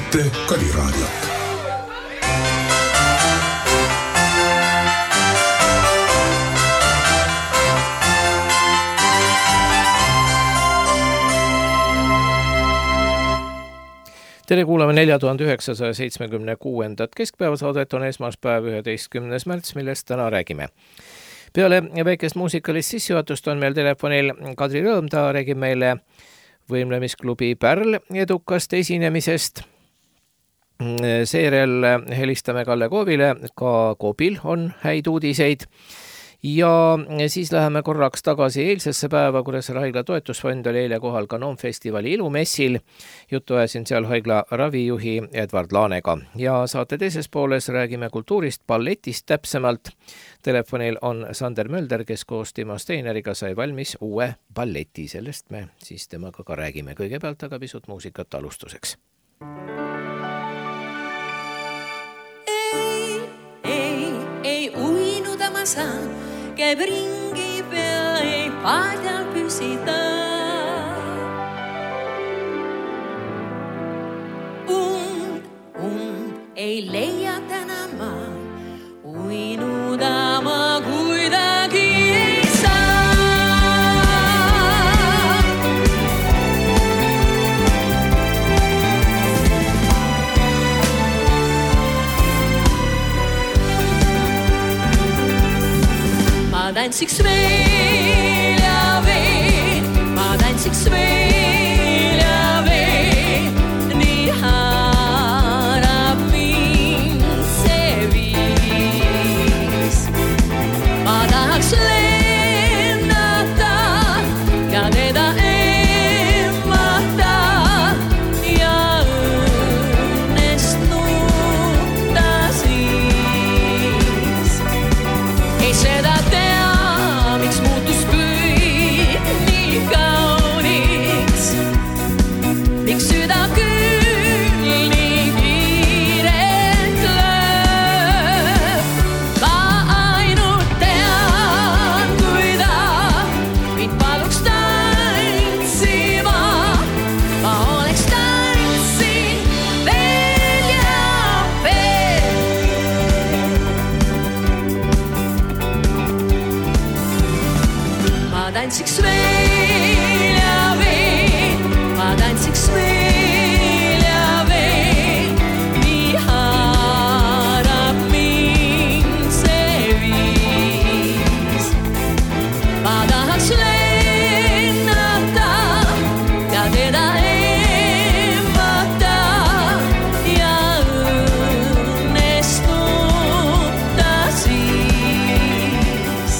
kuulate Kaliraadiot. Tere kuulame 4976. keskpäevasaadet on esmaspäev 11. märts, millest täna räägime. Peale väikest muusikalist sissejuhatust on meil telefonil Kadri Rõõm, ta räägib meile võimlemisklubi Pärl edukast esinemisest. Seejärel helistame Kalle Koobile, ka Koobil on häid uudiseid. Ja siis läheme korraks tagasi eilsesse päeva, Kuressaare haigla toetusfond oli eile kohal Kanoonfestivali ilumessil. Juttu ajasin seal haigla ravijuhi Edvard Laanega. Ja saate teises pooles räägime kultuurist, balletist täpsemalt. Telefonil on Sander Mölder, kes koos Timo Steineriga sai valmis uue balleti. Sellest me siis temaga ka räägime. Kõigepealt aga pisut muusikat alustuseks. Ei uinuda ma saan. Käib ringi pea, ei paadjal püsida. Ei leia täna ma, uinuda ma kuidagi ei saa. Ma tantsiks veel ja veel, ma tantsiks veel ja veel, nii haarab mind see viis. Ma tahaks lennata ja teda emmata ja õnnest nutta siis. Ei seda miks muutus kõik nii kauniks, miks süda küll nii kiirelt lööb. Ma ainult tean, kui ta mind paluks tantsima, ma oleks tantsin veel ja veel. Ma tantsiks veel ja veel, ma tantsiks veel ja veel, nii haarab mind see viis. Ma tahaks lennata ja teda emmata ja õnnestutta siis.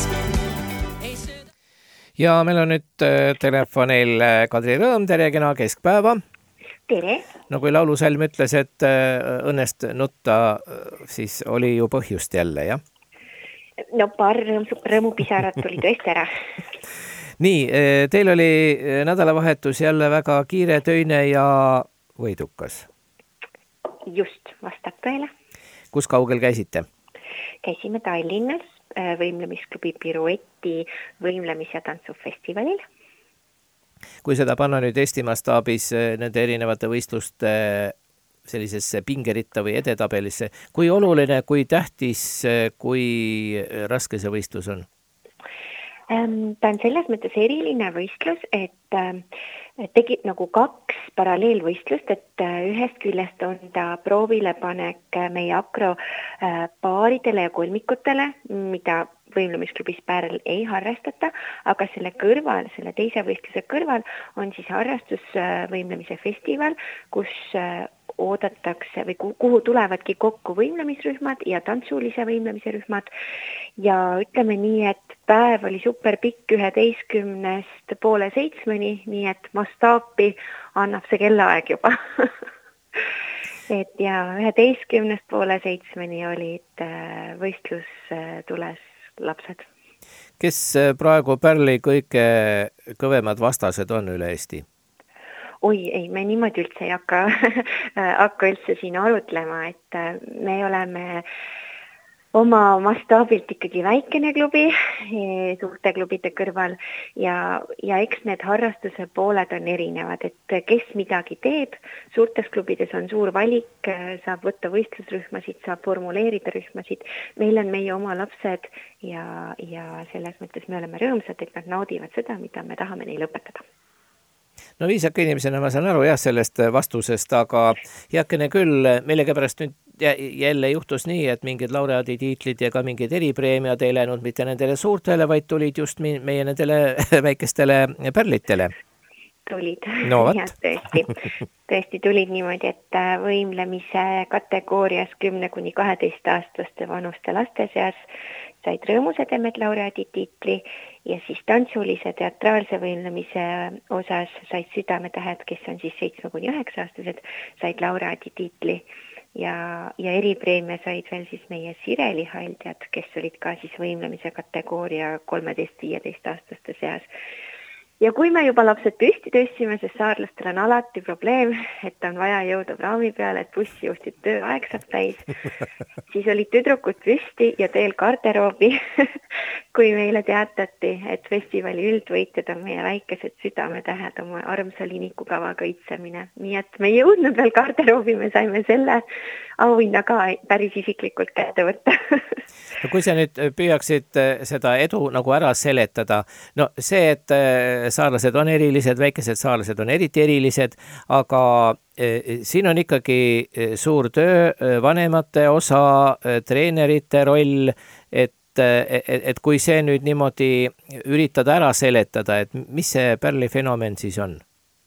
Ja meil on nüüd telefonil Kadri Rõõm, tere kena keskpäeva. Tere. No kui laulusalm ütles, et õnnest nutta, siis oli ju põhjust jälle, jah? No paar rõõmupisarat tuli tõesti ära. Nii, teil oli nädalavahetus jälle väga kiire, töine ja võidukas. Just, vastab tõele. Kus kaugel käisite? Käisime Tallinnas võimlemisklubi Pirueti võimlemis- ja tantsufestivalil. Kui seda panna nüüd Eesti mastaabis nende erinevate võistluste sellisesse pingeritta või edetabelisse, kui oluline, kui tähtis, kui raske see võistlus on? Ta on selles mõttes eriline võistlus, et tegi nagu kaks paralleelvõistlust, et ühest küljest on ta proovilepanek meie akro paaridele ja kolmikutele, mida võimlemisklubis Pärl ei harrastata, aga selle kõrval, selle teise võistluse kõrval on siis harrastusvõimlemise festival, kus oodatakse või kuhu tulevadki kokku võimlemisrühmad ja tantsulise võimlemise rühmad. Ja ütleme nii, et päev oli super pikk 11:30, nii et mastaapi annab see kellaaeg juba. Et ja 11:30 olid võistlustules lapsed. Kes praegu Pärli kõige kõvemad vastased on üle Eesti? Oi, ei, me niimoodi üldse ei hakka üldse siin arutlema, et me oleme oma mastaabilt ikkagi väikene klubi suurte klubide kõrval ja eks need harrastuse pooled on erinevad, et kes midagi teeb, suurtes klubides on suur valik, saab võtta võistlusrühmasid, saab formuleerida rühmasid, meil on meie oma lapsed ja selles mõttes me oleme rõõmsad, et nad naudivad seda, mida me tahame neile õpetada. No viisaka inimesena ma saan aru jah sellest vastusest, aga heakene küll, millegipärast nüüd jälle juhtus nii, et mingid laureaaditiitlid ja ka mingid eripreemiad ei läinud mitte nendele suurtele, vaid tulid just meie nendele väikestele pärlitele. Tulid, no, ja tõesti tulid niimoodi, et võimlemise kategoorias 10–12 vanuste laste seas said Rõõmusedemed laureaaditiitli ja siis tantsulise teatraalse võimlemise osas said Südametähed, kes on siis 7–9 said laureaaditiitli ja eripreemia said veel siis meie Sireli Haldjad, kes olid ka siis võimlemise kategooria 13–15 seas. Ja kui me juba lapsed püsti tõstsime, sest saarlastel on alati probleem, et on vaja jõuda praami peale, et bussijuhtid tööaeg saab täis, siis olid tüdrukud püsti ja teel garderoobi, kui meile teatati, et festivali üldvõitjad on meie väikesed Südametähed oma armsa linikukava kaitsemine. Nii et me ei jõudnud veel garderoobi, me saime selle auhinna ka päris isiklikult kätte võtta. No kui sa nüüd püüaksid seda edu nagu ära seletada, no see, et saarlased on erilised, väikesed saarlased on eriti erilised, aga siin on ikkagi suur töö, vanemate osa, treenerite roll, et kui see nüüd niimoodi üritada ära seletada, et mis see pärlifenomen siis on?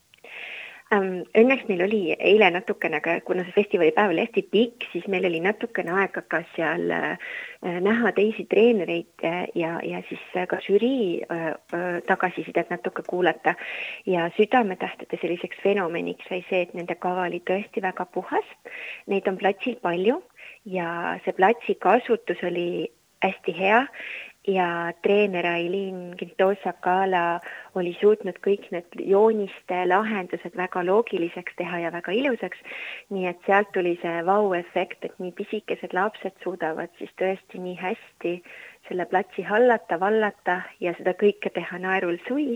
Õnneks meil oli eile natukene, kuna see festivalipäev oli hästi pikk, siis meil oli natukene aega ka seal näha teisi treenereid ja siis ka žürii tagasisidet natuke kuulata. Ja Südametähtede selliseks fenomeniks sai see, et nende kava oli tõesti väga puhas. Neid on platsil palju ja see platsi kasutus oli hästi hea. Ja treener Aileen Gintosa-Kala oli suutnud kõik need jooniste lahendused väga loogiliseks teha ja väga ilusaks. Nii et sealt tuli see vau-efekt, et nii pisikesed lapsed suudavad siis tõesti nii hästi selle platsi hallata, vallata ja seda kõike teha naerul sui.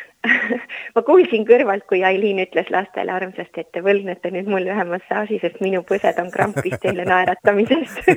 Ma kuulsin kõrvalt, kui Aileen ütles lastele armsasti, et te võlgnete nüüd mul ühe massaaži, sest minu põsed on krampis teile naeratamisest.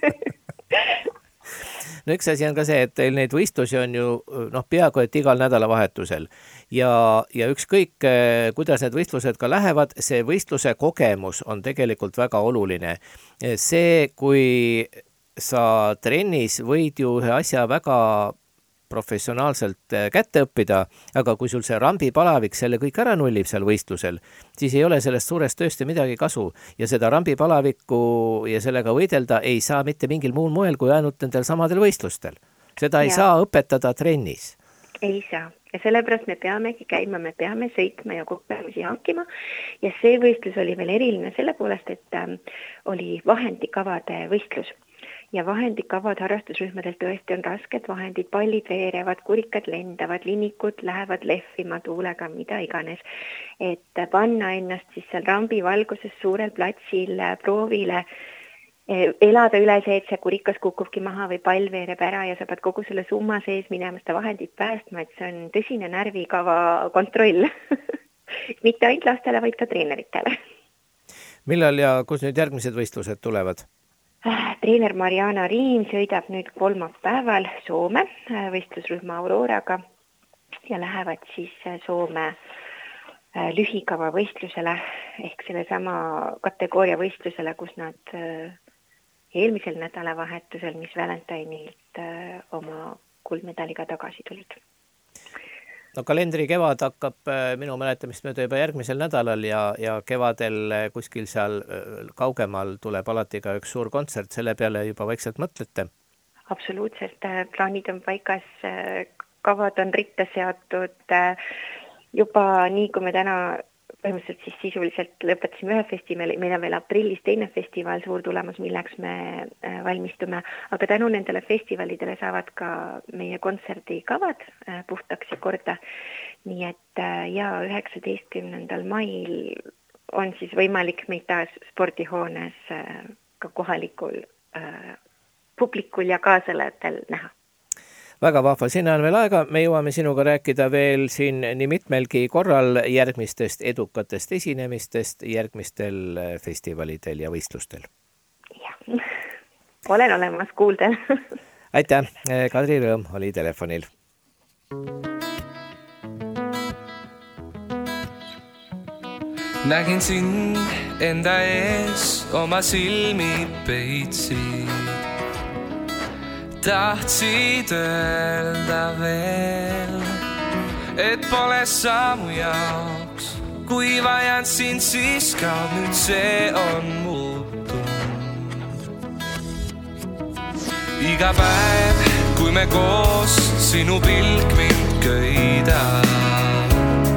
No üks asi on ka see, et teil neid võistlusi on ju peaaegu et igal nädalavahetusel ja ükskõik, kuidas need võistlused ka lähevad, see võistluse kogemus on tegelikult väga oluline. See, kui sa trennis võid ju ühe asja väga professionaalselt kätte õppida, aga kui sul see rambipalavik selle kõik ära nullib seal võistlusel, siis ei ole sellest suurest tööst midagi kasu ja seda rambipalavikku ja sellega võidelda ei saa mitte mingil muul moel kui ainult nendel samadel võistlustel. Seda ei saa õpetada trennis. Ei saa. Ja sellepärast me peamegi käima, me peame sõitma ja kogemusi hankima ja see võistlus oli veel eriline selle poolest, et oli vahendikavade võistlus. Ja vahendikavad harrastusrühmadel tõesti on rasked vahendid, pallid veerevad, kurikad lendavad, linikud lähevad lehvima tuulega, mida iganes. Et panna ennast siis seal rambi valguses suurel platsil proovile, elada üle see, et see kurikas kukubki maha või pall veereb ära ja sa pead kogu selle summa sees minema seda vahendit päästma, et see on tõsine närvikava kontroll. Mitte ainult lastele, vaid ka treeneritele. Millal ja kus nüüd järgmised võistlused tulevad? Treener Mariana Riim sõidab nüüd kolmapäeval Soome võistlusrühma Auroraga ja lähevad siis Soome lühikava võistlusele ehk selle sama kategooria võistlusele, kus nad eelmisel nädalavahetusel Miss Valentine'ilt oma kuldmedaliga tagasi tulid. No kalendri kevad hakkab minu mäletamist mööda juba järgmisel nädalal ja kevadel kuskil seal kaugemal tuleb alati ka üks suur kontsert, selle peale juba vaikselt mõtlete? Absoluutselt, plaanid on paigas, kavad on ritta seatud, juba nii kui me täna põhimõtteliselt siis sisuliselt lõpetasime ühe festivali, meil on veel aprillis teine festival, suur tulemus, milleks me valmistume, aga tänu nendele festivalidele saavad ka meie kontserdikavad puhtaks ja korda. Nii et 19. mail on siis võimalik meid taas spordihoones ka kohalikul publikul ja kaasalajatel näha. Väga vahva, sinna on veel aega, me jõuame sinuga rääkida veel siin nii mitmelgi korral järgmistest edukatest esinemistest järgmistel festivalidel ja võistlustel. Jah, olen olemas kuuldel. Aitäh, Kadri Rõõm oli telefonil. Nägin sind enda ees, oma silmi peitsid. Tahtsid öelda veel, et pole samu jaoks. Kui vajan sind, siis kaob, nüüd see on muutunud. Iga päev, kui me koos, sinu pilk mind köidab.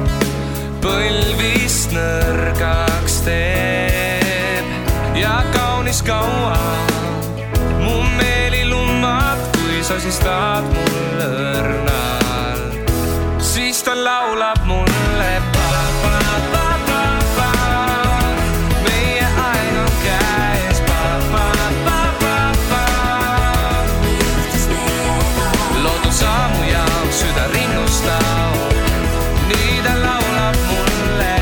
Põlvist nõrgaks teeb ja kaunis kaua mu meeli lummad, kui sa siis taad mul õrnal. Siis ta laulab mulle pa-pa-pa-pa-pa. Meie aeg on käes pa-pa-pa-pa-pa. Loodud sammu jaoks süda rinnustab. Nii ta laulab mulle.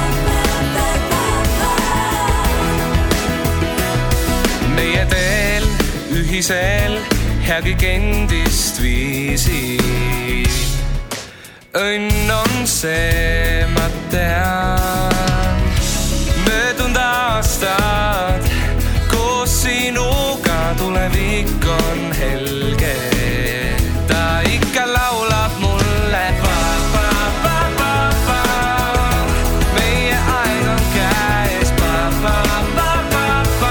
Meie teel ühisel ja kõik endist viisil. Õnn on see, ma tean. Möödunud aastad koos sinuga, tulevik on helge. Ta ikka laulab mulle pa-pa-pa-pa-pa. Meie aeg on käes pa-pa-pa-pa-pa.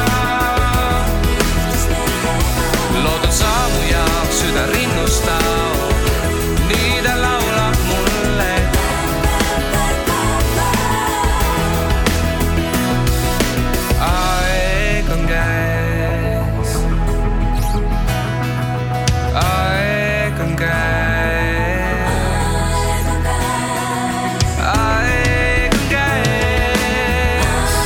Loodud sammu jaoks süda rinnustab. Nii ta laulab mulle. Aeg on käes. Aeg on käes. Aeg on käes.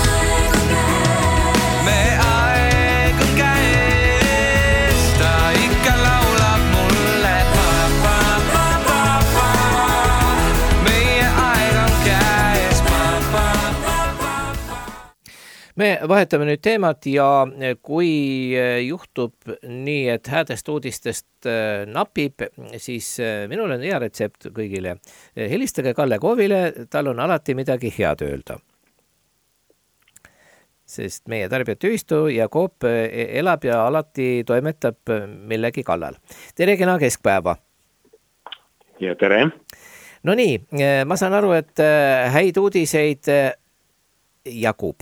Me aeg on käes. Ta ikka laulab mulle pa-pa-pa-pa-pa. Meie aeg on käes pa-pa-pa-pa. Me vahetame nüüd teemat ja kui juhtub nii, et häädest uudistest napib, siis minul on hea retsept kõigile. Helistage Kalle Koovile, tal on alati midagi head öelda. Sest meie tarbijate ühistu ja Coop elab ja alati toimetab millegi kallal. Tere kena keskpäeva! Ja tere! No nii, ma saan aru, et häid uudiseid jagub.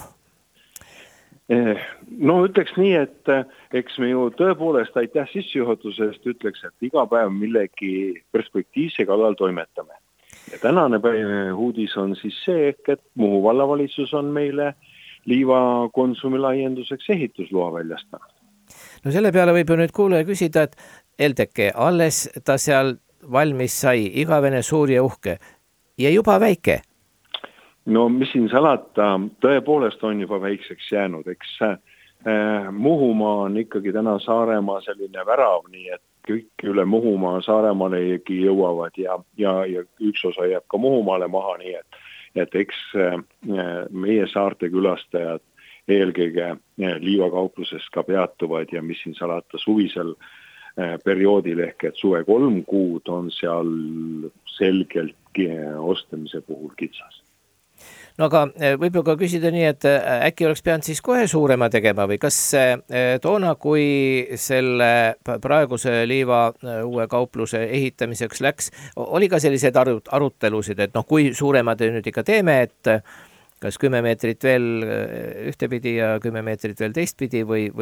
No ütleks nii, et eks me ju tõepoolest aitäh sissejuhatusest ütleks, et iga päev millegi perspektiivse kallal toimetame. Ja tänane uudis on siis see, et Muhu vallavalitsus on meile Liiva konsumi laienduseks ehitusloa väljastanud. No selle peale võib ju nüüd kuulaja küsida, et Eldeke, alles ta seal valmis sai, igavene suur ja uhke ja juba väike. No mis siin salata, tõepoolest on juba väikseks jäänud, eks Muhumaa on ikkagi täna Saaremaa selline värav, nii et kõik üle Muhumaa Saaremaalegi jõuavad ja üks osa jääb ka Muhumaale maha, nii et eks meie saarte külastajad eelkõige Liiva kaupluses ka peatuvad ja mis siin salata suvisel perioodil ehk et suve 3 kuud on seal selgelt ostamise puhul kitsas. No aga võib ju ka küsida nii, et äkki oleks pidanud siis kohe suurema tegema või kas toona, kui selle praeguse Liiva uue kaupluse ehitamiseks läks, oli ka sellised arutelusid, et kui suurema te nüüd ikka teeme, et kas 10 meetrit veel ühtepidi ja 10 meetrit veel teistpidi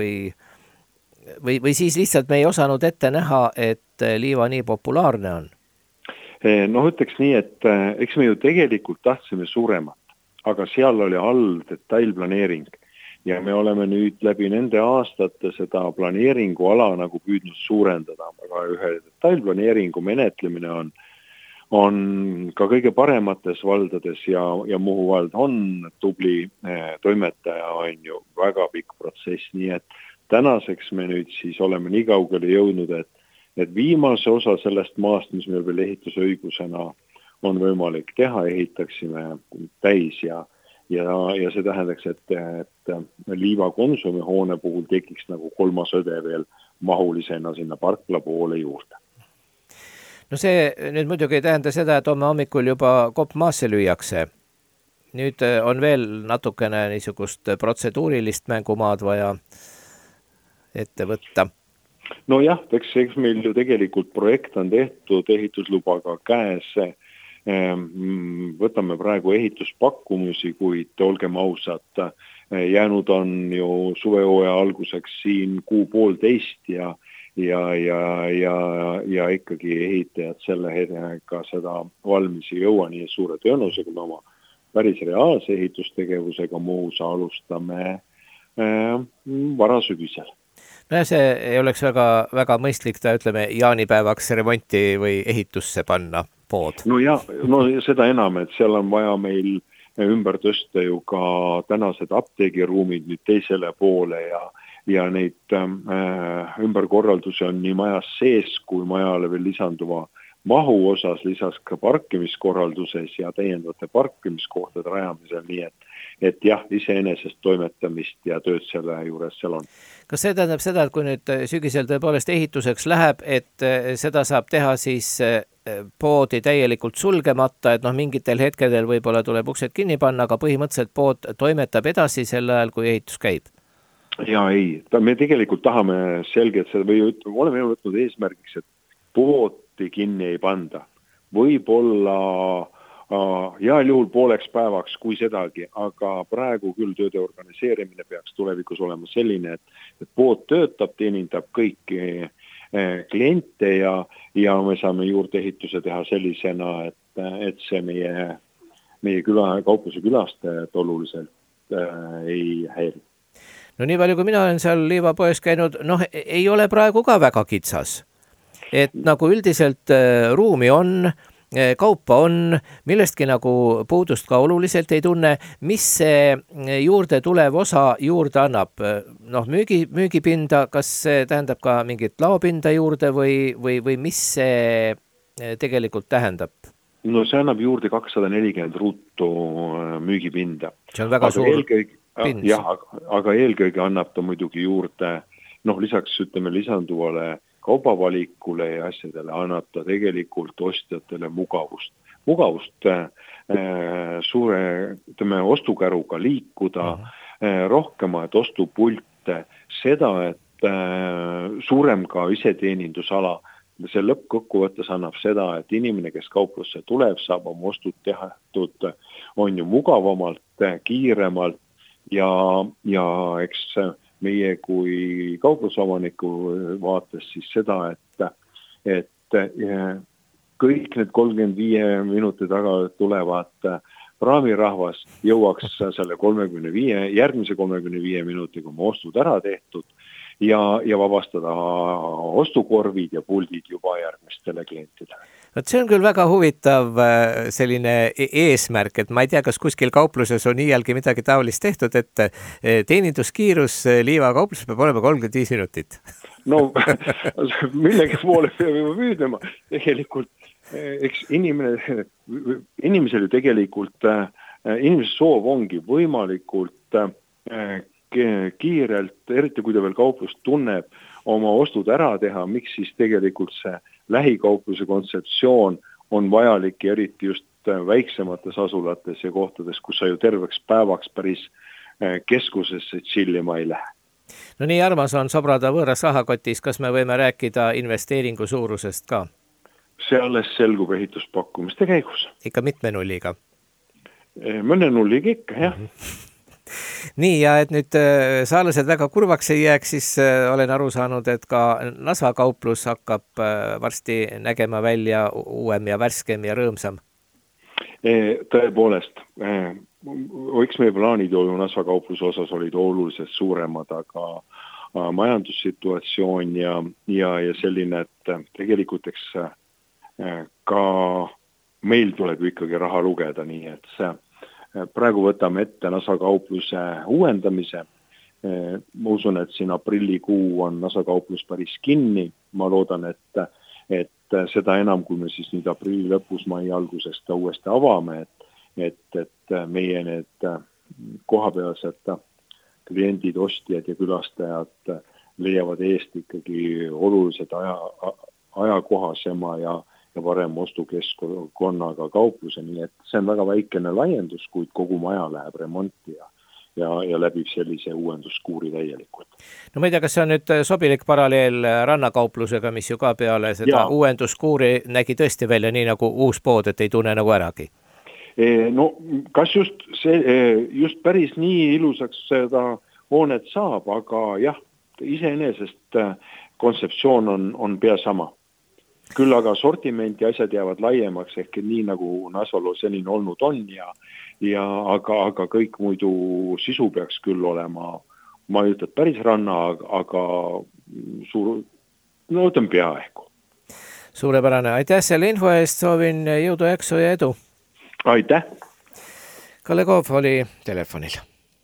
või siis lihtsalt me ei osanud ette näha, et Liiva nii populaarne on? No ütleks nii, et eks me ju tegelikult tahtsime suuremat. Aga seal oli all detailplaneering ja me oleme nüüd läbi nende aastate seda planeeringuala nagu püüdnud suurendada, aga ühe detailplaneeringu menetlemine on ka kõige paremates valdades ja Muhu vald on tubli toimetaja, on ju väga pikk protsess, nii et tänaseks me nüüd siis oleme nii kaugele jõudnud, et viimase osa sellest maast, mis meil veel ehitusõigusena on võimalik teha, ehitaksime täis ja see tähendaks, et Liiva Konsumi hoone puhul tekiks nagu kolmas õde veel mahulisena sinna parkla poole juurde. No see nüüd muidugi ei tähenda seda, et homme hommikul juba kopp maasse lüüakse. Nüüd on veel natukene niisugust protseduurilist mängumaad vaja ette võtta. No jah, eks meil ju tegelikult projekt on tehtud, ehituslubaga käes. Võtame praegu ehituspakkumisi, kuid olgem ausad, jäänud on ju suvehooaja alguseks siin 1,5 ja ikkagi ehitajad selle hetkega seda valmis ei jõua, nii suure tõenäosusega me oma päris reaalse ehitustegevusega Muhusa alustame varasügisel. No see ei oleks väga mõistlik ütleme, jaanipäevaks remonti või ehitusse panna pood. No seda enam, et seal on vaja meil ümber tõsta ju ka tänased apteegiruumid nüüd teisele poole ja neid ümberkorraldusi on nii majas sees kui majale veel lisanduva mahu osas, lisaks ka parkimiskorralduses ja täiendavate parkimiskohtade rajamisel, nii et jah, iseenesest toimetamist ja tööd selle juures seal on. Kas see tähendab seda, et kui nüüd sügisel tõepoolest ehituseks läheb, et seda saab teha siis poodi täielikult sulgemata, et mingitel hetkedel võib-olla tuleb uksed kinni panna, aga põhimõtteliselt pood toimetab edasi sel ajal, kui ehitus käib? Ja ei, me tegelikult tahame selgelt seda või oleme võtnud eesmärgiks, et pooti kinni ei panda. Võib-olla heal juhul pooleks päevaks kui sedagi, aga praegu küll tööde organiseerimine peaks tulevikus olema selline, et pood töötab, teenindab kõiki kliente ja me saame juurde ehituse teha sellisena, et see meie kaupluse külastajad oluliselt ei häiri. No nii palju, kui mina olen seal Liiva poes käinud, ei ole praegu ka väga kitsas. Et nagu üldiselt ruumi on, kaupa on, millestki nagu puudust ka oluliselt ei tunne, mis see juurde tulev osa juurde annab. Müügipinda, kas see tähendab ka mingit laopinda juurde või mis see tegelikult tähendab? No see annab juurde 240 ruutu müügipinda. See on väga suur pind. Jah, aga eelkõige annab ta muidugi juurde, lisaks lisanduvale kaubavalikule ja asjadele annab ta tegelikult ostjatele mugavust. Mugavust suure, ostukäruga liikuda, rohkemaid ostupulte, seda, et suurem ka iseteenindusala. See lõppkokkuvõttes annab seda, et inimene, kes kauplusse tuleb, saab oma ostud tehtud, on ju mugavamalt, kiiremalt ja eks meie kui kauplusomaniku vaates siis seda, et kõik need 35 minuti taga tulevad praamirahvas jõuaks selle järgmise 35 minutiga oma ostud ära tehtud ja vabastada ostukorvid ja puldid juba järgmistele klientidele. See on küll väga huvitav selline eesmärk, et ma ei tea, kas kuskil kaupluses on iialgi midagi taolist tehtud, et teeninduskiirus Liiva kaupluses peab olema 35 minutit. No, millegi poole peab juba püüdema. Tegelikult, eks inimesel ju tegelikult, inimese soov ongi võimalikult kiirelt, eriti kui ta veel kauplust tunneb, oma ostud ära teha, miks siis tegelikult see lähikaupluse kontseptsioon on vajalik ja eriti just väiksemates asulates ja kohtades, kus sa ju terveks päevaks päris keskusesse chillima ei lähe. No nii armas on sobrada võõras rahakotis, kas me võime rääkida investeeringu suurusest ka? See alles selgub ehituspakkumiste käigus. Ikka mitme nulliga? Mõne nulliga ikka, jah. Nii, ja et nüüd saalased väga kurvaks ei jääks, siis olen aru saanud, et ka Nasva kauplus hakkab varsti nägema välja uuem ja värskem ja rõõmsam. Tõepoolest, eks meie plaanid Nasva kaupluse osas olid oluliselt suuremad, aga majandussituatsioon ja selline, et tegelikult eks ka meil tuleb ikkagi raha lugeda, nii et see praegu võtame ette Nasva kaupluse uuendamise, ma usun, et siin aprillikuu on nasakauplus päris kinni. Ma loodan, et seda enam, kui me siis nüüd aprilli lõpus, mai algusest uuesti avame, et meie need kohapealsed kliendid, ostjad ja külastajad leiavad eest ikkagi oluliselt ajakohasema ja parem ostukeskkonnaga kaupluse, nii et see on väga väikene laiendus, kuid kogu maja läheb remonti ja läbib sellise uuenduskuuri täielikult. No ma ei tea, kas see on nüüd sobilik paralleel rannakauplusega, mis ju ka peale seda uuenduskuuri nägi tõesti välja nii nagu uus pood, et ei tunne nagu äragi? No kas just päris nii ilusaks seda hoonet saab, aga jah, iseenesest kontseptsioon on pea sama. Küll aga sortiment ja asjad jäävad laiemaks ehk nii nagu Nasalu selline olnud on aga kõik muidu sisu peaks küll olema, ma ei ütle, et päris ranna, aga ütlen peaaegu. Suurepärane, aitäh selle info eest, soovin jõudu, jaksu ja edu. Aitäh! Kalle Koov oli telefonil.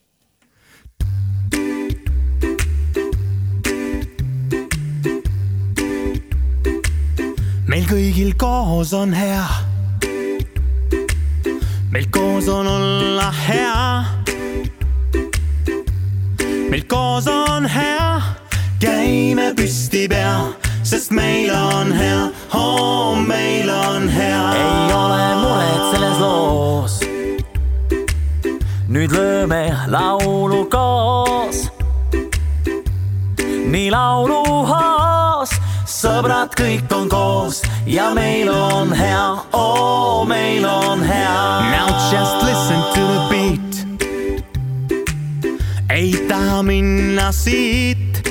Meil kõigil koos on hea. Meil koos on olla hea. Meil koos on hea. Käime püsti pea, sest meil on hea. Meil on hea. Ei ole muret selles loos. Nüüd lööme laulu koos. Nii laulu hoos. Sõbrad kõik on koos ja meil on hea, meil on hea. Now just listen to the beat. Ei taha minna siit,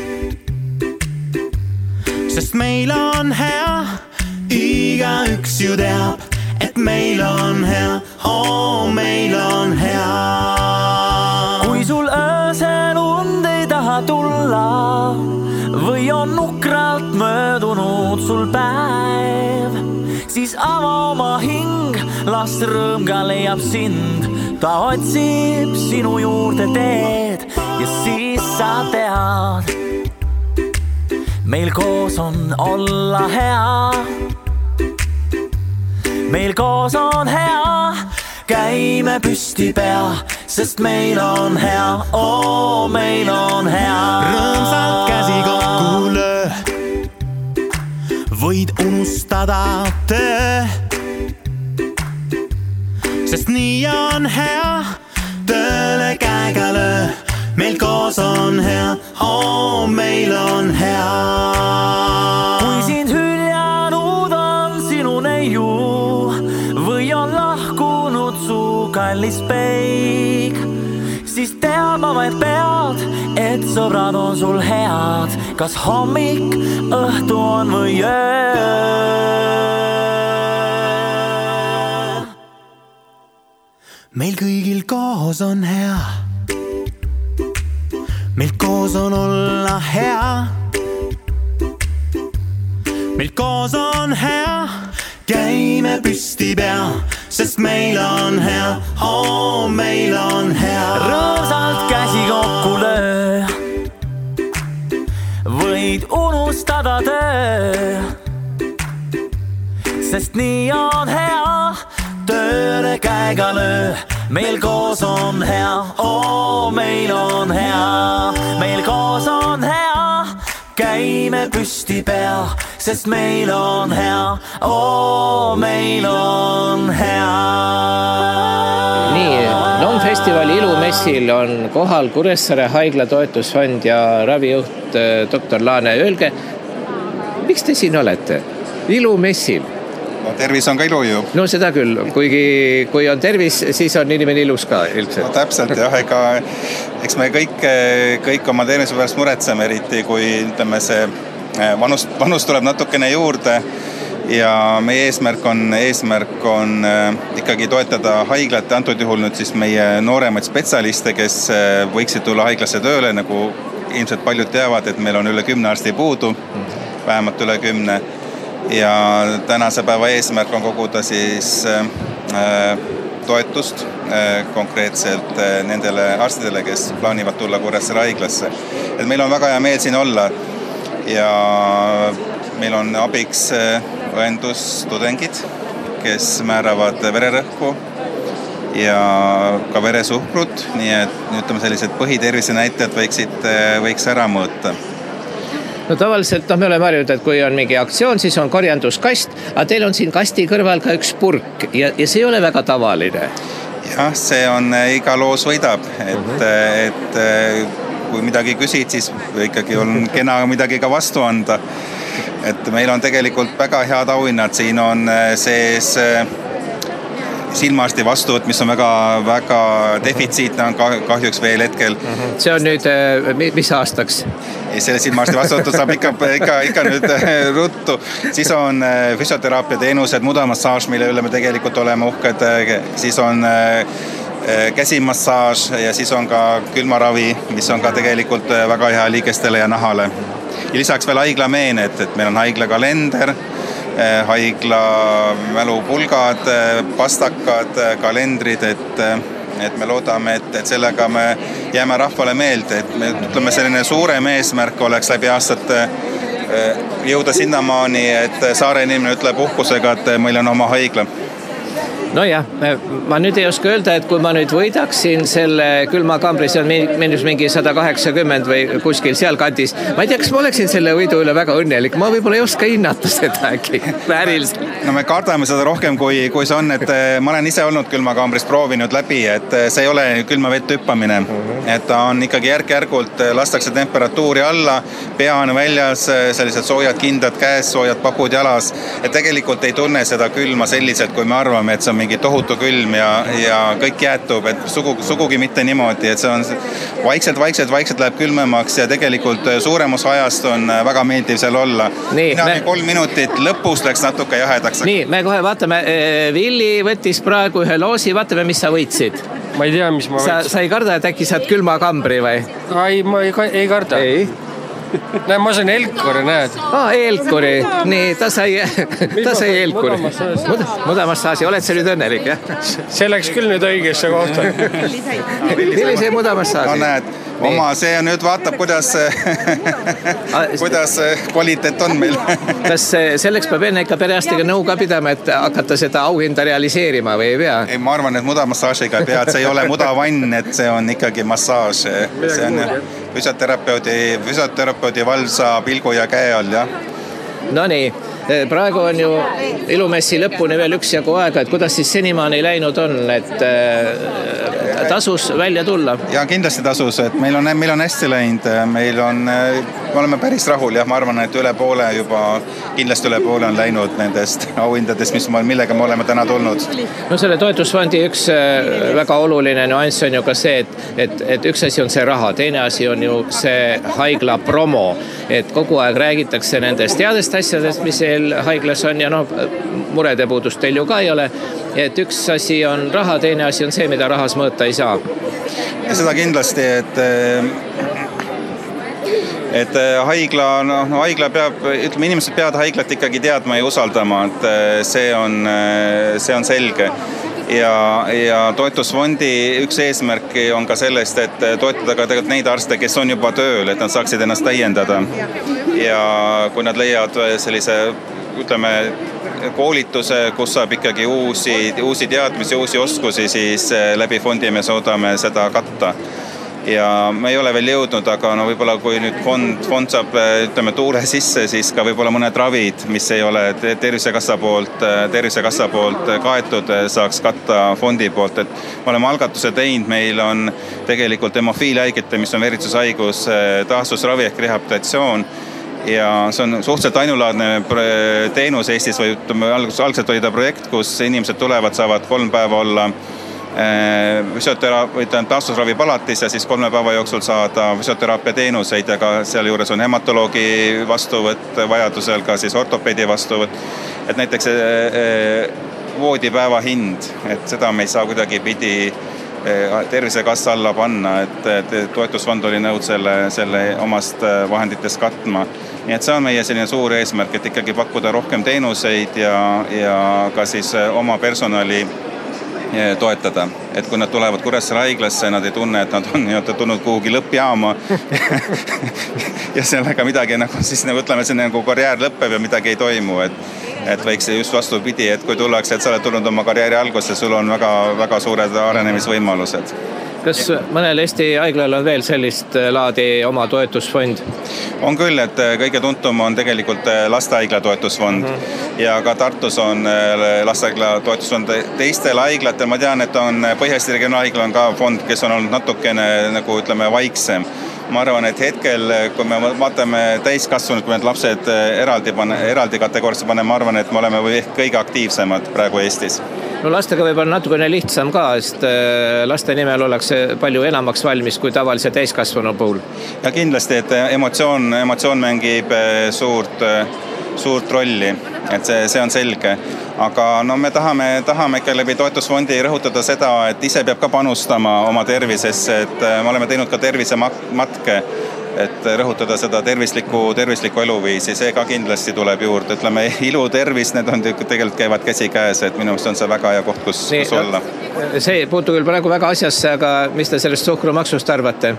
sest meil on hea. Iga üks ju teab, et meil on hea, meil on hea. Kui sul öösel und ei taha tulla või on nukralt möödunud sul päev, siis ava oma hing, las rõõm ka leiab sind. Ta otsib sinu juurde teed ja siis sa tead, meil koos on olla hea. Meil koos on hea, käime püsti pea, sest meil on hea, meil on hea. Rõõmsalt käsi kokku löö, võid unustada töö, sest nii on hea, tööle käega löö. Meil koos on hea, meil on hea. Kui sind hüljanud on sinu neiu või on lahkunud su kallis peik, siis teama vaid pead, et sõbrad on sul head, kas hommik, õhtu on või öö. Meil kõigil koos on hea. Meil koos on olla hea. Meil koos on hea. Käime püsti pea, sest meil on hea, meil on hea. Rõõmsalt käsi kokku löö, võid unustada töö, sest nii on hea, tööle käega löö. Meil koos on hea, meil on hea. Meil koos on hea, käime püsti pea, sest meil on hea, meil on hea. Nii, NOM-festivali ilumessil on kohal Kuressaare haigla toetusfond ja ravijuht doktor Laane. Öelge, miks te siin olete? Ilumessil? No, tervis on ka ilu ju. No seda küll, kuigi kui on tervis, siis on inimene ilus ka ilmselt. No täpselt jah, eks me kõik oma tervise pärast muretseme, eriti kui ütleme see vanus tuleb natukene juurde ja meie eesmärk on ikkagi toetada haiglat, antud juhul nüüd siis meie nooremaid spetsialiste, kes võiksid tulla haiglasse tööle, nagu ilmselt paljud teavad, et meil on üle 10 arsti puudu, vähemalt üle 10 ja tänase päeva eesmärk on koguda siis toetust konkreetselt nendele arstidele, kes plaanivad tulla Kuressaare haiglasse. Et meil on väga hea meel siin olla ja meil on abiks õendustudengid, kes määravad vererõhku ja ka veresuhkrut, nii et ütleme sellised põhitervise näitajad võiks ära mõõta. No tavaliselt me oleme harjunud, et kui on mingi aktsioon, siis on korjanduskast, aga teil on siin kasti kõrval ka üks purk ja see ei ole väga tavaline. Jah, see on iga loos võidab, et kui midagi küsid, siis ikkagi on kena midagi ka vastu anda. Et meil on tegelikult väga head auhinnad, siin on sees silmaarsti vastuvõtt, mis on väga defitsiitne, on kahjuks veel hetkel. See on nüüd, mis aastaks? Selle silmaarsti vastuvõttu saab ikka nüüd ruttu. Siis on füsioteraapia teenused, mudamassaaž, mille üle me tegelikult oleme uhked. Siis on käsimassaaž ja siis on ka külmaravi, mis on ka tegelikult väga hea liigestele ja nahale. Ja lisaks veel haiglameened, et meil on haiglakalender, haigla mälupulgad, pastakad, kalendrid, et me loodame, et sellega me jääme rahvale meelde, et me ütleme selline suurem eesmärk oleks läbi aastate jõuda sinnamaani, et saare inimene ütleb uhkusega, et meil on oma haigla. No jah, ma nüüd ei oska öelda, et kui ma nüüd võidaksin selle külmakambri, see on mingi 180 või kuskil seal kandis. Ma ei tea, kas ma oleksin selle võidu üle väga õnnelik. Ma võib-olla ei oska hinnata seda äkki. No me kardame seda rohkem, kui see on, et ma olen ise olnud külmakambrist proovinud läbi, et see ei ole külma vett hüppamine. Et ta on ikkagi järk-järgult, lastakse temperatuuri alla, pea on väljas, sellised soojad kindad käes, soojad pakud jalas. Et tegelikult ei tunne seda külma selliselt, kui me arvame, et see on mingi tohutu külm ja kõik jäätub, et sugugi mitte niimoodi, et see on vaikselt läheb külmemaks ja tegelikult suuremus ajast on väga meeldiv seal olla. 3 minutit lõpus läks natuke jahedaks. Nii, me kohe vaatame, Villi võttis praegu ühe loosi, vaatame, mis sa võitsid. Ma ei tea, mis ma võitsin. Sa ei karda, et äkki saad külmakambri või? Ei, ma ei karda. Ei? Näe, ma sain Elkuri, näed. Elkuri, nii, ta sai Elkuri. Mudamassaaži, oled sa nüüd õnnelik, jah? See läks küll nüüd õigesse kohta. Millise mudamassaaži? No näed, see on nüüd vaatab, kuidas kvaliteet on meil. Kas selleks peab enne ikka perearstiga nõu ka pidama, et hakata seda auhinda realiseerima või ei pea? Ei, ma arvan, et mudamassaažiga ei pea, et see ei ole mudavann, et see on ikkagi massaaž. See on füsioterapeudi valvsa pilgu ja käe all, jah. No nii, praegu on ju ilumessi lõpuni veel üksjagu aega, et kuidas siis senimaani läinud on, et tasus välja tulla? Ja kindlasti tasus, et meil on hästi läinud, me oleme päris rahul, jah, ma arvan, et kindlasti üle poole on läinud nendest auhindadest, millega me oleme täna tulnud. No selle toetusfondi üks väga oluline nüanss on ju ka see, et üks asi on see raha, teine asi on ju see haigla promo, et kogu aeg räägitakse nendest headest asjadest, mis haiglas on ja murede puudust teil ju ka ei ole, et üks asi on raha, teine asi on see, mida rahas mõõta ei saa. Ja seda kindlasti, et haigla peab, ütleme, inimesed peavad haiglat ikkagi teadma ja usaldama, et see on selge. Ja toetusfondi üks eesmärki on ka sellest, et toetada ka tegelikult neid arste, kes on juba tööl, et nad saaksid ennast täiendada. Ja kui nad leiavad sellise, ütleme, koolituse, kus saab ikkagi uusi teadmisi, uusi oskusi, siis läbi fondi me soodame seda katta. Ja me ei ole veel jõudnud, aga võib-olla kui nüüd fond saab, ütleme, tuule sisse, siis ka võib-olla mõned ravid, mis ei ole tervisekassa poolt kaetud, saaks katta fondi poolt. Et me oleme algatuse teinud, meil on tegelikult hemofiilhaigete, mis on veritsushaigus, taastusravi ehk rehabilitatsioon. Ja see on suhteliselt ainulaadne teenus Eestis või algselt oli ta projekt, kus inimesed tulevad, saavad 3 päeva olla taastusravi palatis ja siis 3 päeva jooksul saada füsioteraapia teenuseid ja ka seal juures on hematoloogi vastuvõtt, vajadusel ka siis ortopeedi vastuvõtt. Et näiteks voodipäeva hind, et seda me ei saa kuidagi pidi tervisekassa alla panna, et toetusfond oli nõud selle omast vahenditest katma. Nii et see on meie selline suur eesmärk, et ikkagi pakkuda rohkem teenuseid ja ka siis oma personali toetada, et kui nad tulevad Kuressaare haiglasse, nad ei tunne, et nad on tulnud kuhugi lõppjaama ja sellega midagi nagu siis nagu ütleme, see nagu karjäär lõppeb ja midagi ei toimu, et võiks just vastupidi, et kui tullakse, et sa oled tulnud oma karjääri algusse, sul on väga, väga suured arenemisvõimalused. Kas mõnel Eesti haiglal on veel sellist laadi oma toetusfond? On küll, et kõige tuntum on tegelikult lastehaigla toetusfond ja ka Tartus on lastehaigla toetusfond. Teistel haiglatel ma tean, et on Põhja-Eesti regionaalhaigla on ka fond, kes on olnud natukene nagu ütleme vaiksem. Ma arvan, et hetkel, kui me vaatame täiskasvanud, kui need lapsed eraldi kategoorisse paneme, ma arvan, et me oleme ehk kõige aktiivsemad praegu Eestis. No lastega võib olla natukene lihtsam ka, sest laste nimel ollakse palju enamaks valmis kui tavalise täiskasvanu puhul. Ja kindlasti, et emotsioon mängib suurt rolli, et see on selge. Aga no me tahame ikka läbi toetusfondi rõhutada seda, et ise peab ka panustama oma tervisesse, et me oleme teinud ka tervisematke, et rõhutada seda tervislikku eluviisi, see ka kindlasti tuleb juurde. Ütleme, ilu, tervis, need on tegelikult käivad käsi käes, et minu meelest on see väga hea koht, kus olla. See puutu küll praegu väga asjasse, aga mis te sellest suhkrumaksust arvate?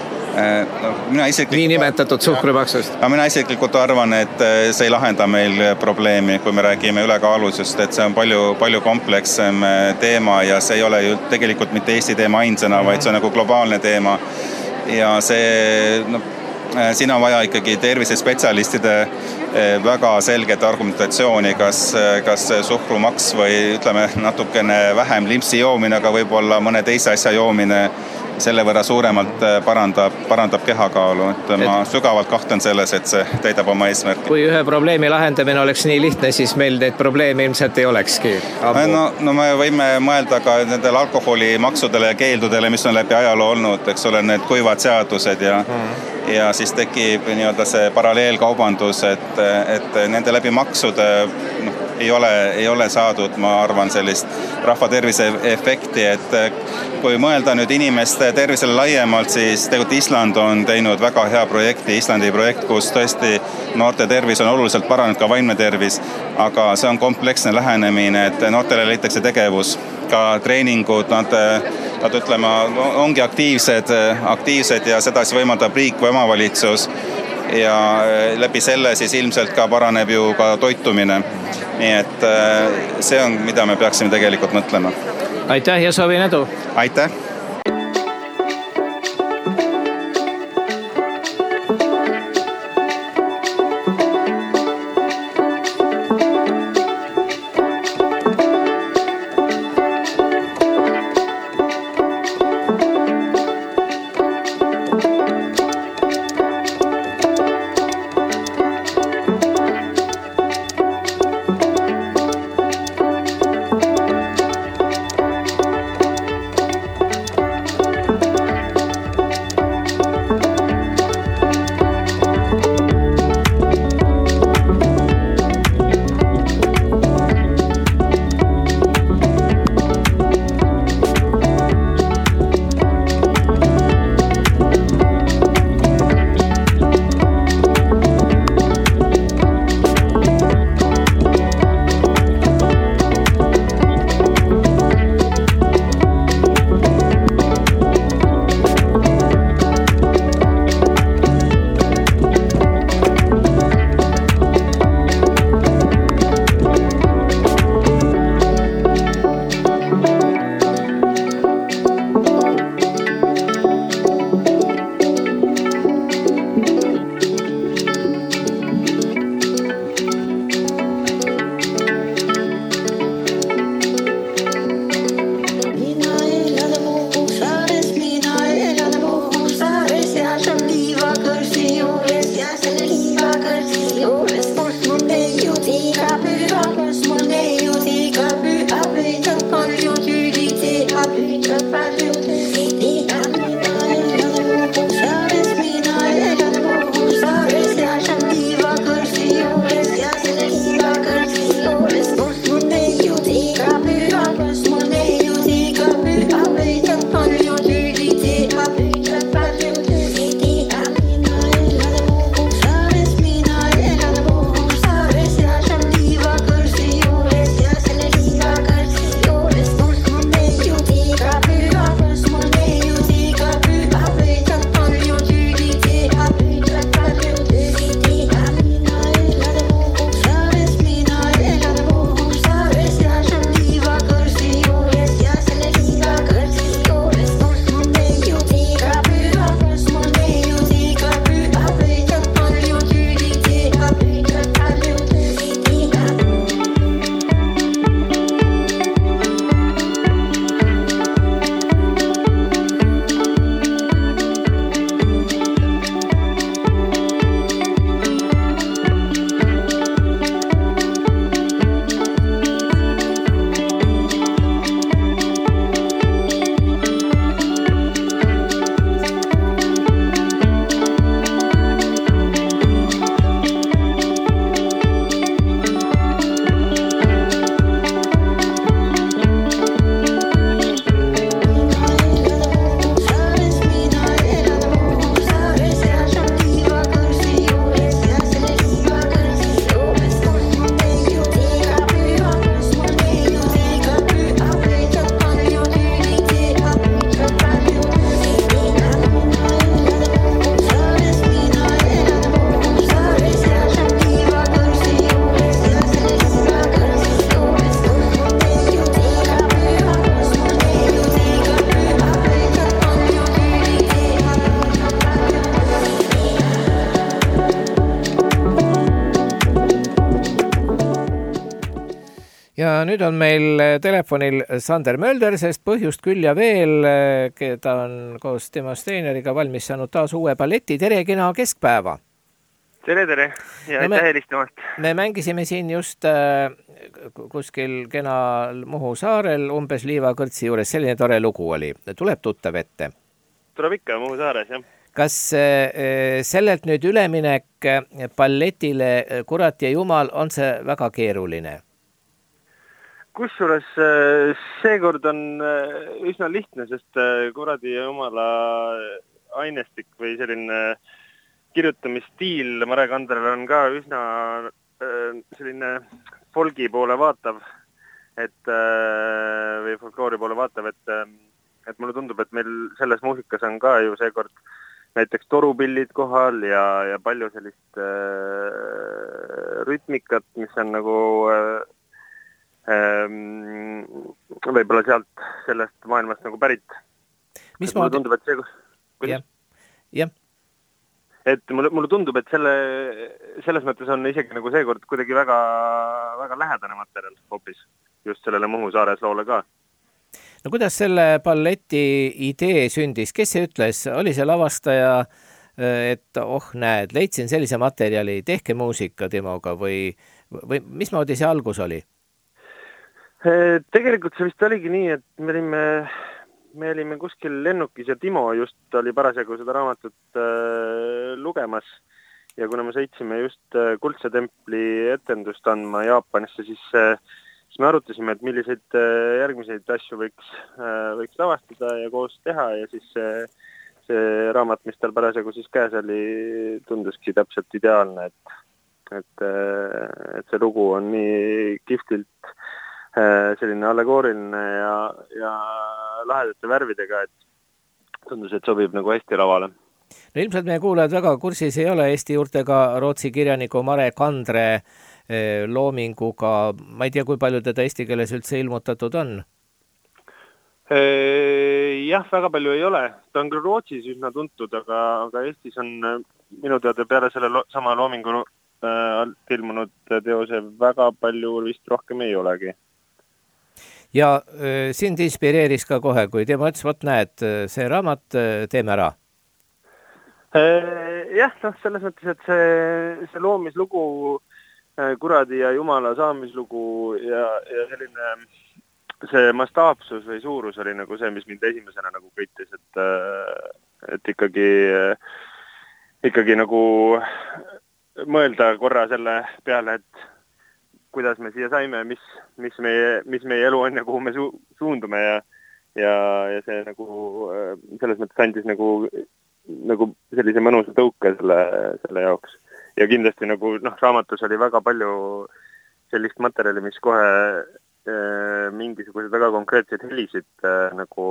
Nii nimetatud suhkrumaksust. Mina isiklikult arvan, et see ei lahenda meil probleemi, kui me räägime ülekaalusest, et see on palju komplekssem teema ja see ei ole ju tegelikult mitte Eesti teema ainsana, vaid see on nagu globaalne teema. Ja siin on vaja ikkagi tervisespetsialistide väga selget argumentatsiooni, kas suhkrumaks või ütleme natukene vähem limpsi joomine, aga võib-olla mõne teise asja joomine selle võrra suuremalt parandab kehakaalu. Et ma sügavalt kahtlen selles, et see täidab oma eesmärki. Kui ühe probleemi lahendamine oleks nii lihtne, siis meil neid probleeme ilmselt ei olekski. No me võime mõelda ka nendele alkoholimaksudele ja keeldudele, mis on läbi ajaloo olnud, eks ole, need kuivad seadused ja siis tekib nii-öelda see paralleelkaubandus, et nende läbi maksude ei ole saadud, ma arvan, sellist rahva tervise efekti, et kui mõelda nüüd inimeste tervisele laiemalt, siis tegelikult Island on teinud väga hea projekti, Islandi projekt, kus tõesti noorte tervis on oluliselt paranenud, ka vaimne tervis, aga see on kompleksne lähenemine, et noortele leitakse tegevus, ka treeningud, nad ütlema, ongi aktiivsed ja seda siis võimaldab riik või omavalitsus ja läbi selle siis ilmselt ka paraneb ju ka toitumine. Nii et see on, mida me peaksime tegelikult mõtlema. Aitäh ja soovin edu! Aitäh! Ja nüüd on meil telefonil Sander Mölder, sest põhjust küll ja veel, keda on koos Timo Steineriga valmis saanud taas uue balleti. Tere, kena keskpäeva! Tere ja aitäh helistamast. Me mängisime siin just kuskil kena Muhu saarel umbes liivakõrtsi juures. Selline tore lugu oli. Tuleb tuttav ette? Tuleb ikka Muhu saares, jah. Kas sellelt nüüd üleminek balletile Kurat ja Jumal on see väga keeruline? Kusjuures seekord on üsna lihtne, sest Kuradi ja Jumala ainestik või selline kirjutamisstiil Mare Kandrel on ka üsna selline folgi poole vaatav, või folkloori poole vaatav, et mulle tundub, et meil selles muusikas on ka ju seekord näiteks torupillid kohal ja palju sellist rütmikat, mis on nagu võib-olla sealt sellest maailmast nagu pärit. Mulle tundub, et mulle tundub, et selles mõttes on isegi nagu seekord kuidagi väga, väga lähedane materjal hoopis just sellele Muhu saares loole ka. No kuidas selle balleti idee sündis? Kes see ütles? Oli see lavastaja, et näed, leidsin sellise materjali, tehke muusika Timoga või mismoodi see algus oli? Tegelikult see vist oligi nii, et me olime kuskil lennukis ja Timo just oli parasjagu seda raamatut lugemas ja kuna me sõitsime just Kuldse templi etendust andma Jaapanisse, siis me arutasime, et milliseid järgmiseid asju võiks lavastada ja koos teha ja siis see raamat, mis tal parasjagu siis käes oli, tunduski täpselt ideaalne, et see lugu on nii kihvtilt selline allegooriline ja lahedate värvidega, et tundus, et sobib nagu hästi lavale. No ilmselt meie kuulajad väga kursis ei ole Eesti juurtega Rootsi kirjaniku Mare Kandre loominguga. Ma ei tea, kui palju teda eesti keeles üldse ilmutatud on? Jah, väga palju ei ole. Ta on küll Rootsis üsna tuntud, aga Eestis on minu teada peale selle sama loomingu alt ilmunud teose väga palju vist rohkem ei olegi. Ja sind inspireeris ka kohe, kui tema ütles, võt näed, see raamat teeme ära. Jah, selles mõttes, et see loomislugu, Kuradi ja Jumala saamislugu ja selline see mastaapsus või suurus oli nagu see, mis mind esimesena nagu kõitis, et ikkagi nagu mõelda korra selle peale, et kuidas me siia saime, mis meie elu on ja kuhu me suundume ja see nagu selles mõttes andis nagu sellise mõnusa tõuke selle jaoks. Ja kindlasti nagu raamatus oli väga palju sellist materjali, mis kohe mingisugused väga konkreetseid helisid nagu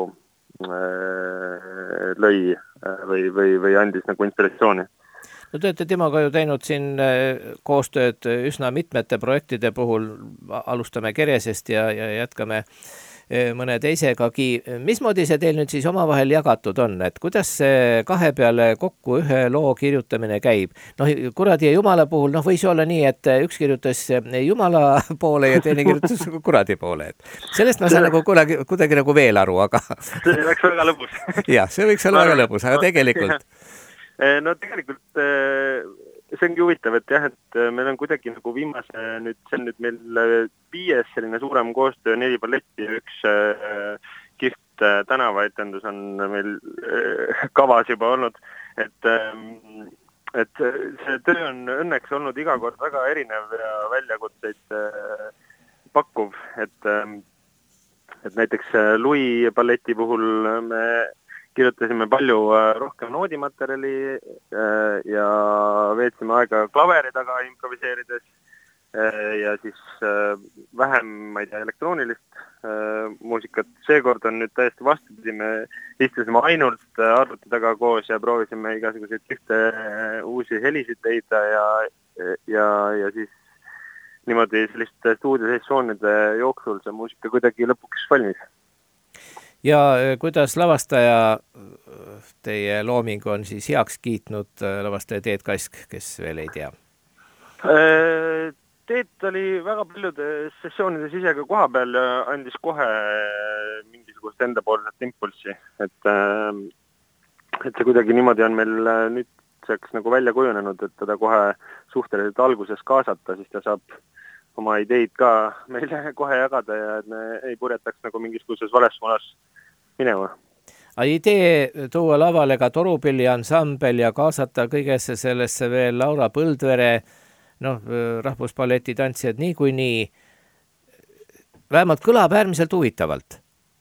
lõi või andis nagu inspiratsiooni. No te olete Timoga ju teinud siin koostööd üsna mitmete projektide puhul, alustame Keresest ja jätkame mõne teisegagi. Mismoodi see teil nüüd siis omavahel jagatud on, et kuidas see kahe peale kokku ühe loo kirjutamine käib? Kuradi ja Jumala puhul võis olla nii, et üks kirjutas Jumala poole ja teine kirjutas Kuradi poole. Sellest ma saan nagu kuidagi nagu veel aru, aga... See oleks väga lõbus. Jah, see võiks olla väga lõbus, aga tegelikult... No tegelikult see ongi huvitav, et jah, et meil on kuidagi nagu viimase, see on nüüd meil 5 selline suurem koostöö, 4 balletti ja üks kihvt tänavaetendus on meil kavas juba olnud, et see töö on õnneks olnud iga kord väga erinev ja väljakutseid pakkuv, et näiteks Louis balleti puhul me kirjutasime palju rohkem noodimaterjali ja veetsime aega klaveri taga improviseerides ja siis vähem, ma ei tea, elektroonilist muusikat. Seekord on nüüd täiesti vastupidi, me istusime ainult arvuti taga koos ja proovisime igasuguseid ühte uusi helisid leida ja siis niimoodi selliste stuudiosessioonide jooksul see muusika kuidagi lõpuks valmis. Ja kuidas lavastaja teie loomingu on siis heaks kiitnud, lavastaja Teet Kask, kes veel ei tea? Teet oli väga paljudes sessioonides ise ka koha peal ja andis kohe mingisugust endapoolset impulssi, et see kuidagi niimoodi on meil nüüdseks nagu välja kujunenud, et teda kohe suhteliselt alguses kaasata, siis ta saab oma ideid ka meile kohe jagada ja et me ei purjetaks nagu mingisuguses vales suunas minema. Idee tuua lavale ka Torupilli ansambel ja kaasata kõigesse sellesse veel Laura Põldvere, rahvuspalleti tantsijad niikuinii, vähemalt kõlab äärmiselt huvitavalt.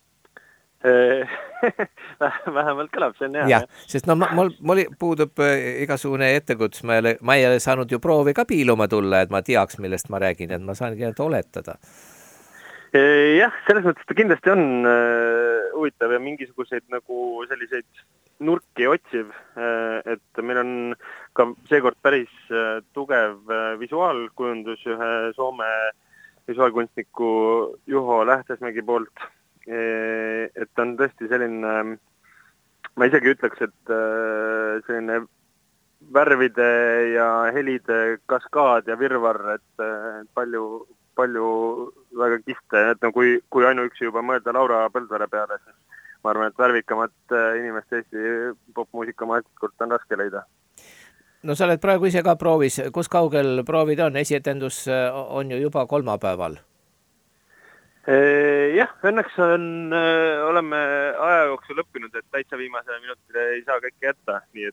Vähemalt kõlab, see on hea. Jah, sest mul puudub igasugune ettekuts, ma ei ole saanud ju proovi ka piiluma tulla, et ma teaks, millest ma räägin, et ma saangi ainult oletada. Jah, selles mõttes ta kindlasti on huvitav ja mingisuguseid nagu selliseid nurki otsiv, et meil on ka seekord päris tugev visuaalkujundus ühe Soome visuaalkunstniku Juho Lähtesmägi poolt, et on tõesti selline, ma isegi ütleks, et selline värvide ja helide kaskaad ja virvar, et palju väga kihte, et kui ainuüksi juba mõelda Laura Põldvere peale, siis ma arvan, et värvikamat inimest Eesti popmuusika maastikult on raske leida. No sa oled praegu ise ka proovis. Kus kaugel proovid on? Esietendus on ju juba kolmapäeval. Jah, õnneks oleme aja jooksul õppinud, et täitsa viimase minutile ei saa kõike jätta, nii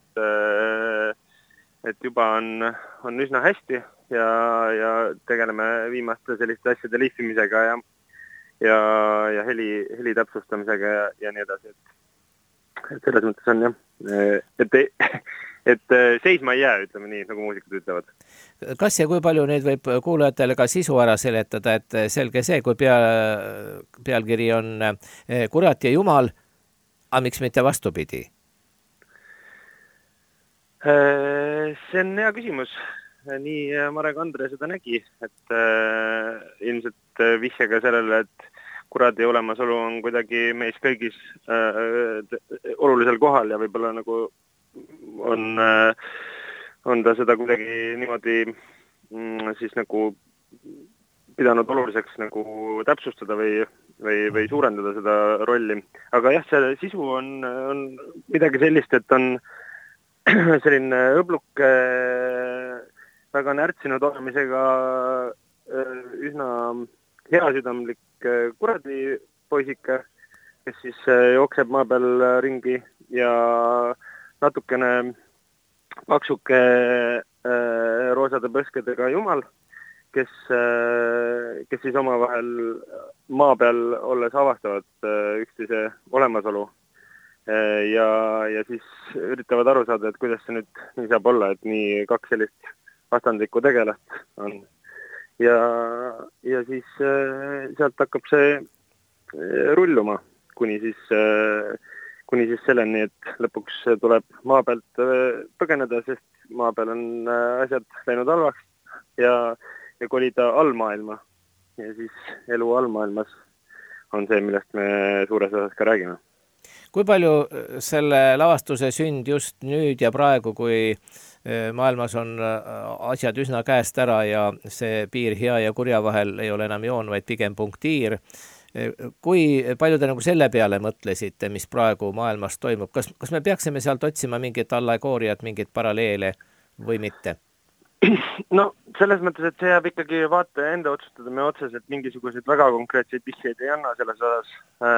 et juba on üsna hästi ja tegeleme viimaste selliste asjade lihvimisega ja heli täpsustamisega ja nii edasi, et selles mõttes on jah, et seisma ei jää, ütleme nii, nagu muusikud ütlevad. Kas ja kui palju neid võib kuulajatele ka sisu ära seletada, et selge see, kui pealkiri on Kurat ja Jumal, aga miks mitte vastupidi? See on hea küsimus. Nii Marek Andre seda nägi, et ilmselt vihjega sellele, et kuradi olemasolu on kuidagi meis kõigis olulisel kohal ja võib-olla nagu on ta seda kuidagi niimoodi siis nagu pidanud oluliseks nagu täpsustada või suurendada seda rolli. Aga jah, see sisu on midagi sellist, et on selline õbluke väga närtsinud olemisega üsna heasüdamlik kuradi poisike, kes siis jookseb maa peal ringi ja natukene paksuke roosade põskedega jumal, kes siis omavahel maa peal olles avastavad üksteise olemasolu ja siis üritavad aru saada, et kuidas see nüüd nii saab olla, et nii kaks sellist vastandlikku tegelast on. Ja siis sealt hakkab see rulluma, kuni siis selleni, et lõpuks tuleb maa pealt põgeneda, sest maa peal on asjad läinud halvaks ja kolida allmaailma. Ja siis elu allmaailmas on see, millest me suures osas ka räägime. Kui palju selle lavastuse sünd just nüüd ja praegu, kui maailmas on asjad üsna käest ära ja see piir hea ja kurja vahel ei ole enam joon, vaid pigem punktiir. Kui palju te nagu selle peale mõtlesite, mis praegu maailmas toimub? Kas me peaksime sealt otsima mingit allegooriat, mingit paralleele või mitte? No selles mõttes, et see jääb ikkagi vaataja enda otsustada. Me otseselt mingisuguseid väga konkreetseid vihjeid ei anna selles osas.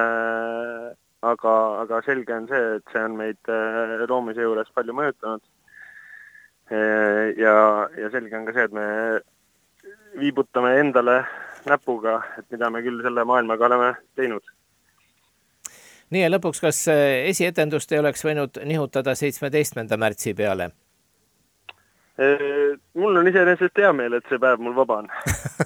Aga selge on see, et see on meid loomise juures palju mõjutanud. Ja selge on ka see, et me viibutame endale näpuga, et mida me küll selle maailmaga oleme teinud. Nii ja lõpuks, kas esietendust ei oleks võinud nihutada 17. märtsi peale? Mul on iseenesest hea meel, et see päev mul vaba on.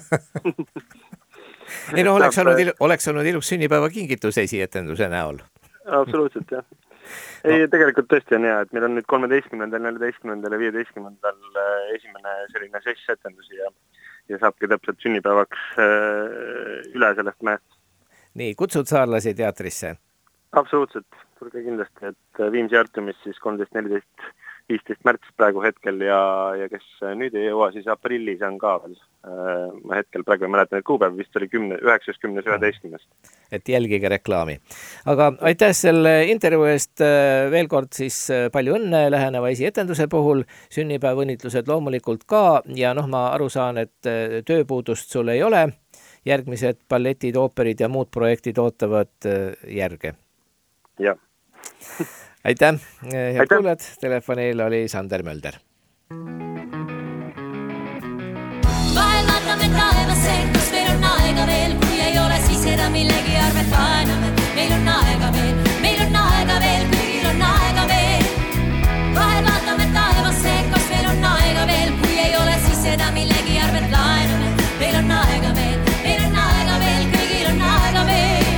Ei no, oleks olnud ilus sünnipäeva kingitus esietenduse näol. Absoluutselt, jah. Ei, tegelikult tõesti on hea, et meil on nüüd 13., 14. ja 15. esimene selline 6 etendusi ja saabki täpselt sünnipäevaks üle sellest mäest. Nii, kutsud saarlasi teatrisse? Absoluutselt, tulge kindlasti, et Viimsi Artemis siis 13, 14, 15 märts praegu hetkel ja kes nüüd ei jõua, siis aprillis on ka veel ma hetkel praegu ei mäleta neid kuupäev, vist oli 9., 10., 11. Et jälgige reklaami. Aga aitäh selle intervjuu eest veel kord siis palju õnne läheneva esietenduse puhul, sünnipäevaõnnitlused loomulikult ka ja ma aru saan, et tööpuudust sul ei ole, järgmised balletid, ooperid ja muud projektid ootavad järge. Jah. Aitäh, head kuuled, telefonil oli Sander Mölder. Vahel vaatame taevasse, kas meil on aega veel, kui ei ole, siis seda millegi arvet laename. Meil on aega veel, kõigil on aega veel. Vahel vaatame taevasse, kas meil on aega veel, kui ei ole, siis seda millegi arvet laename. Meil on aega veel, kõigil on aega veel.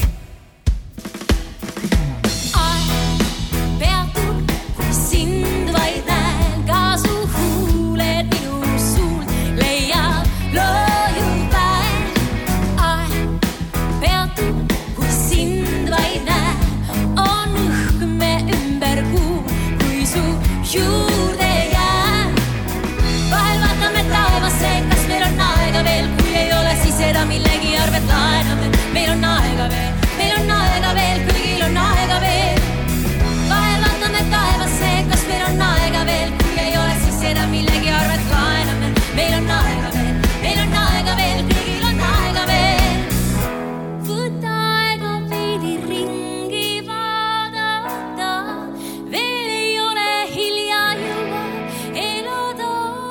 Aeg peatub, kui sind vaid näen, ka su huuled minu suult leiab loojuv päev. Aeg peatub, kui sind vaid näen, on õhk me ümber kuu, kui su juurde jään. Vahel vaatame taevasse, kas meil on aega veel, kui ei ole, siis seda millegi arvet laename. Meil on aega veel, kõigil on aega veel. Vahel vaatame taevasse, kas meil on aega veel, kui ei ole, siis seda millegi arvet laename. Meil on aega veel, kõigil on aega veel. Võta aega veidi ringi vaadata, veel ei ole hilja juba elada.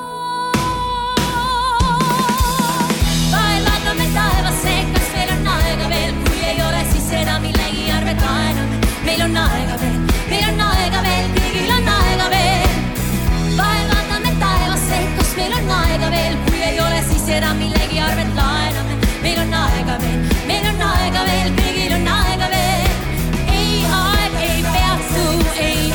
Vahel vaatame taevasse, kas meil on aega veel, kui ei ole, siis seda millegi arvet laename. Meil on aega veel, kõigil on aega veel. Vahel vaatame taevasse, kas meil on aega veel, kui ei ole, siis seda millegi arvet laename. Meil on aega veel, kõigil on aega veel. Ei aeg ei peatu, ei.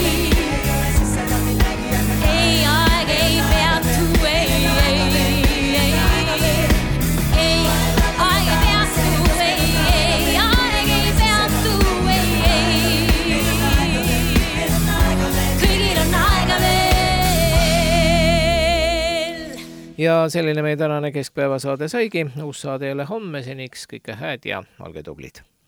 Ei aeg ei peatu, ei. Ei aeg ei peatu, ei. Aeg ei peatu, ei. Kõigil on aega veel. Ja selline meie tänane keskpäevasaade saigi. Uus saade jälle homme, seniks kõike hääd ja olge tublid.